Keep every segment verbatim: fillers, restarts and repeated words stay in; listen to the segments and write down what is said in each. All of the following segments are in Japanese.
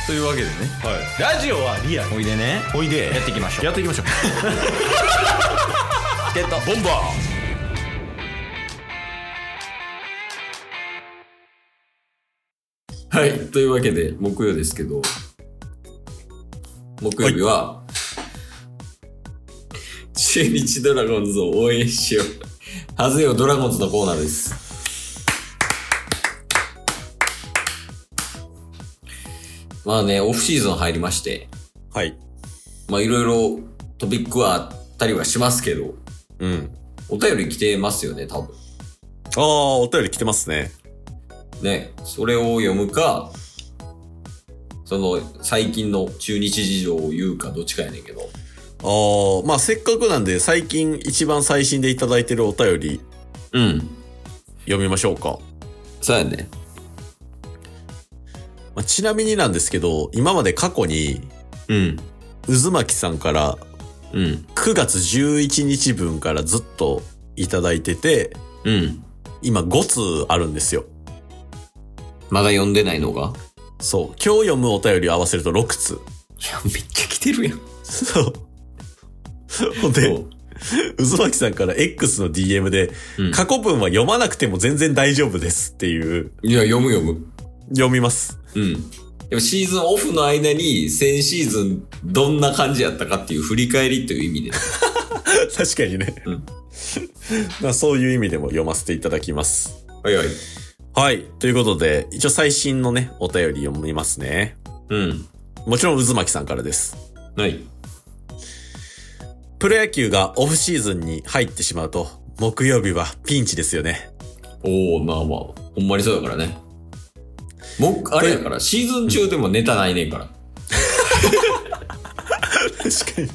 というわけでね、 はい、ラジオはリアル。 おいでね、 おいでやっていきましょう。 やっていきましょうゲットボンバー。はい、というわけで木曜ですけど、木曜日は、はい、中日ドラゴンズを応援しようはぜよドラゴンズのコーナーです。まあね、オフシーズン入りまして、 はい、 まあいろいろトピックはあったりはしますけど、 うん、 お便り来てますよね、多分。 ああ、お便り来てますね。 ね、それを読むか、その最近の中日事情を言うかどっちかやねんけど。 ああ、まあせっかくなんで最近一番最新でいただいてるお便り、 うん、 読みましょうか。 そうやね。 まあ、ちなみになんですけど、今まで過去に、 うん、 渦巻さんから、 うん、 くがつじゅういちにちぶんからずっといただいてて、 うん、 今ごつあるんですよ。 まだ読んでないのが？ そう。今日読むお便りを合わせるとろくつ。 いや、めっちゃ来てるやん。 そう。ほんで、渦巻さんから X の ディーエム で、うん、過去文は読まなくても全然大丈夫ですっていう。 いや、読む読む。 読みます。 うん。でもシーズンオフの間に先シーズンどんな感じやったかっていう振り返りという意味で。 確かにね。うん、まあそういう意味でも読ませていただきます。 はいはい。 はい。ということで、一応最新のね、お便り読みますね。 うん。 もちろん渦巻さんからです。 はい。 プロ野球がオフシーズンに入ってしまうと、木曜日はピンチですよね。 おー、まあまあ、ほんまにそうだからね。もあれやから、シーズン中でもネタないねんから。 確かに。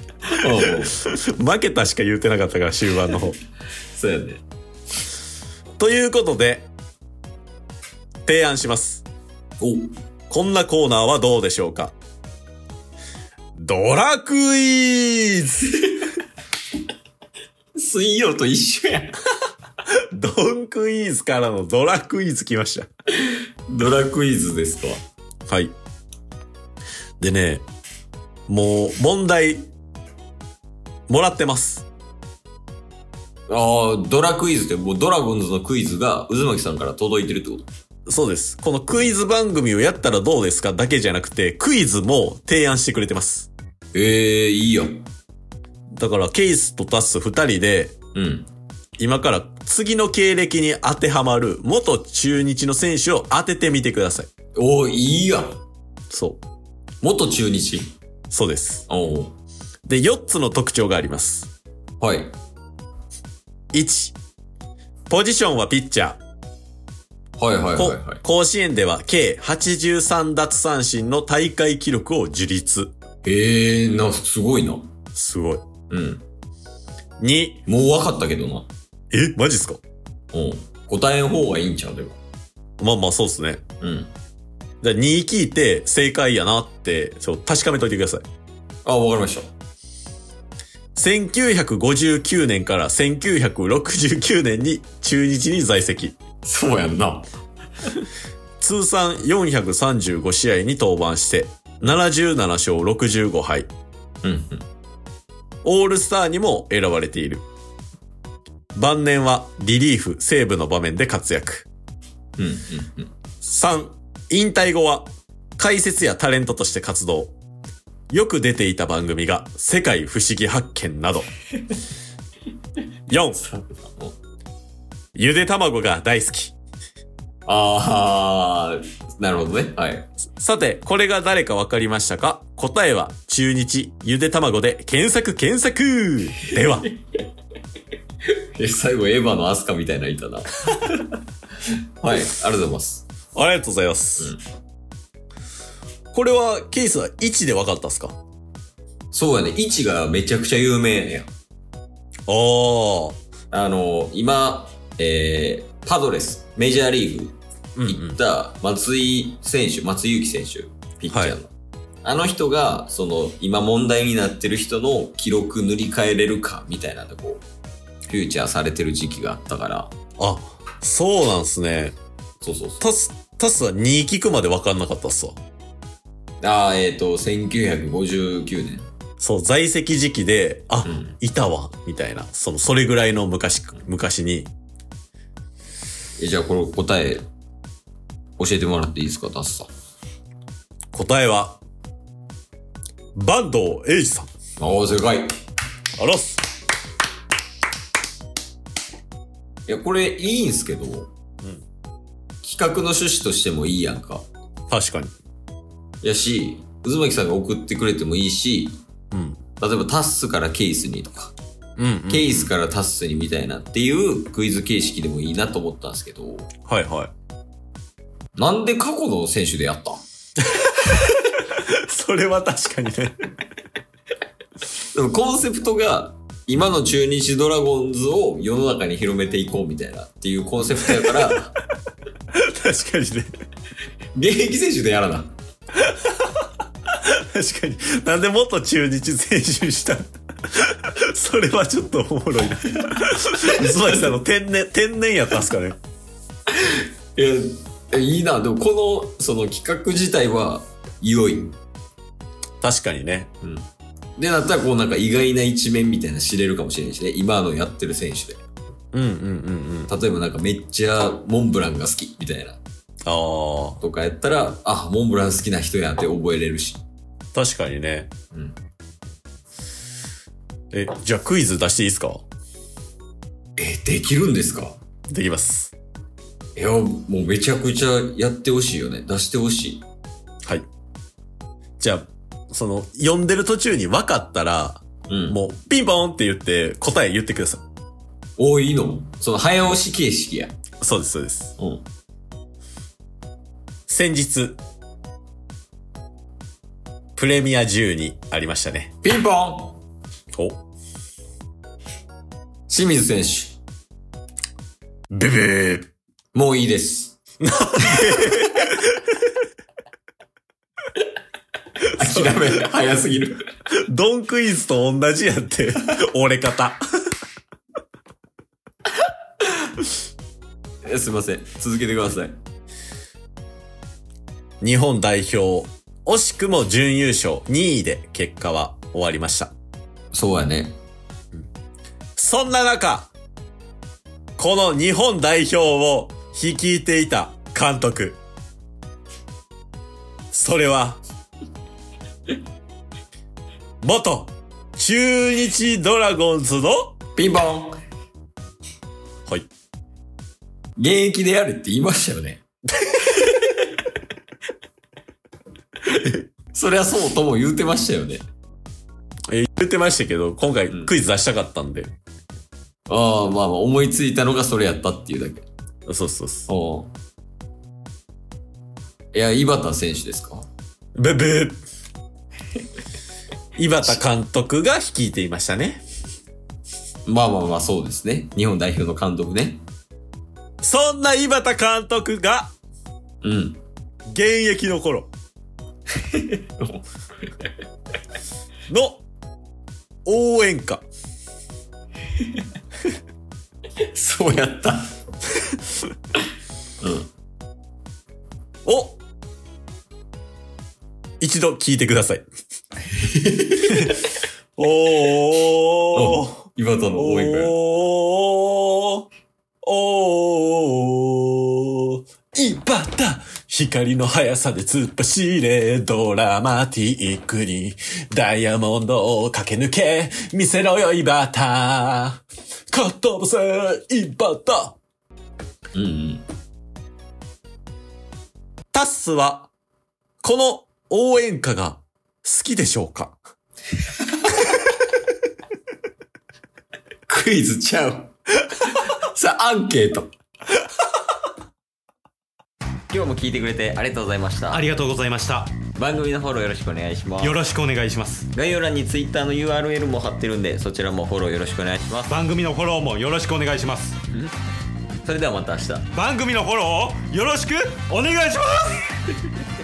負けたしか言うてなかったから、終盤の方。 そうやね。 ということで、提案します。 お、 こんなコーナーはどうでしょうか。ドラクイズ水曜と一緒やん。 ドンクイズからのドラクイズ来ました。 ドラクイズですか。 はい。でね、もう問題もらってます。 ああ、ドラクイズってもうドラゴンズのクイズが渦巻さんから届いてるってこと？ そうです。このクイズ番組をやったらどうですかだけじゃなくて、クイズも提案してくれてます。 ええー、いいやん。 だからケイスとタス二人で、 うん。 今から次の経歴に当てはまる元中日の選手を当ててみてください。 おー、いいやん。 そう。 元中日？ そうです。 おー。 で、よっつの特徴があります。 はい。 いち、ポジションはピッチャー。 はいはいはいはい。 甲子園では計はちじゅうさんだつさんしんの大会記録を樹立。 へえー、な、すごいな。 すごい。 うん。 に、 もう分かったけどな。 え、マジっすか？ うん。答えん方がいいんちゃうでも。 まあまあそうっすね。 うん。 じゃあに聞いて正解やなって、そう、確かめといてください。 あ、わかりました。 せんきゅうひゃくごじゅうきゅうねんからせんきゅうひゃくろくじゅうきゅうねんに中日に在籍。 そうやんな。 通算よんひゃくさんじゅうごしあいに登板して、ななじゅうななしょうろくじゅうごはい。 うんうん。 オールスターにも選ばれている。晩年はリリーフ、セーブの場面で活躍。 うんうんうん。 さん、引退後は解説やタレントとして活動。よく出ていた番組が世界不思議発見など。よん、ゆで卵が大好き。 あー、なるほどね。はい。 さて、これが誰かわかりましたか？答えは中日ゆで卵で検索検索では。 え、最後エヴァのアスカみたいなのいたな。はい、ありがとうございます。 ありがとうございます。うん、これはケースはいちで分かったっすか？ そうやね。いちがめちゃくちゃ有名やん。 あー。 あの、今、えー、パドレス、メジャーリーグ行った松井選手、松井裕樹選手、ピッチャーの。はい、あの人が、その、今問題になってる人の記録塗り替えれるか、みたいなのこう、フューチャーされてる時期があったから。 あ、そうなんすね。 そうそうそう。 タス、タスはに聞くまで分かんなかったっすわ。 ああ、えっ、ー、と、せんきゅうひゃくごじゅうきゅうねん。 そう、在籍時期で、あ、 うん、 いたわ、みたいな。その、それぐらいの昔、昔に。 え、じゃあこれ答え、教えてもらっていいですか、タスさん。 答えは、坂東栄二さん。 ああ、正解。 あらっす。 いや、これいいんすけど、うん、企画の趣旨としてもいいやんか。 確かに。 やし、渦巻さんが送ってくれてもいいし、 うん、 例えばタッスからケイスにとか、 うんうんうん、 ケイスからタッスにみたいなっていうクイズ形式でもいいなと思ったんですけど、 はいはい。 なんで過去の選手でやったん？ それは確かにね。 でもコンセプトが今の中日ドラゴンズを世の中に広めていこうみたいなっていうコンセプトやから確かにね、 現役選手でやらな。 確かに。なんでもっと中日選手したそれはちょっとおもろいな。渦巻さんの天然天然やったんすかね。 いや、いいな。でもこのその企画自体は良い。 確かにね。 うん。でなったらこうなんか意外な一面みたいな知れるかもしれないしね。今のやってる選手で。 うんうんうんうん。 例えばなんかめっちゃモンブランが好きみたいな。ああ。とかやったら、あ、モンブラン好きな人やって覚えれるし。 確かにね。 うん。 え、じゃあクイズ出していいですか？ え、できるんですか？ できます。 いや、もうめちゃくちゃやってほしいよね。出してほしい。 はい。じゃあ、その、読んでる途中に分かったら、うん、もう、ピンポンって言って答え言ってください。 おー、いいの？その早押し形式や。 そうです、そうです。 うん。 先日、プレミアじゅうにありましたね。 ピンポン！ お。 清水選手。 ブブー。 もういいです。諦め、早すぎる。 ドンクイズと同じやって、折れ方。 すいません。続けてください。 日本代表、惜しくも準優勝にいで結果は終わりました。 そうやね。 うん、そんな中、この日本代表を率いていた監督。それは、元中日ドラゴンズのピンポン。 はい。 現役でやるって言いましたよね。そりゃそうとも言うてましたよね。 え、言ってましたけど、今回クイズ出したかったんで。うん、 ああ、まあまあ思いついたのがそれやったっていうだけ。 そうそうそう。いや、井端選手ですか？ ブブー。井端監督が率いていましたね。 まあまあまあそうですね。日本代表の監督ね。 そんな井端監督が、 うん。 現役の頃の応援歌。 そうやった。うん。 を一度聞いてください。おー。 井端の応援歌や。 おー。おー。井端。光の速さで突っ走れ、ドラマティックに、ダイヤモンドを駆け抜け、見せろよ井端。かっ飛ばせ、井端。 うんうん。 タッスは、この応援歌が好きでしょうか？ クイズちゃう。さあ、アンケート。今日も聞いてくれてありがとうございました。 ありがとうございました。 番組のフォローよろしくお願いします。 よろしくお願いします。 概要欄に Twitter の ユーアールエル も貼ってるんで、そちらもフォローよろしくお願いします。 番組のフォローもよろしくお願いします。 それではまた明日。 番組のフォローをよろしくお願いします。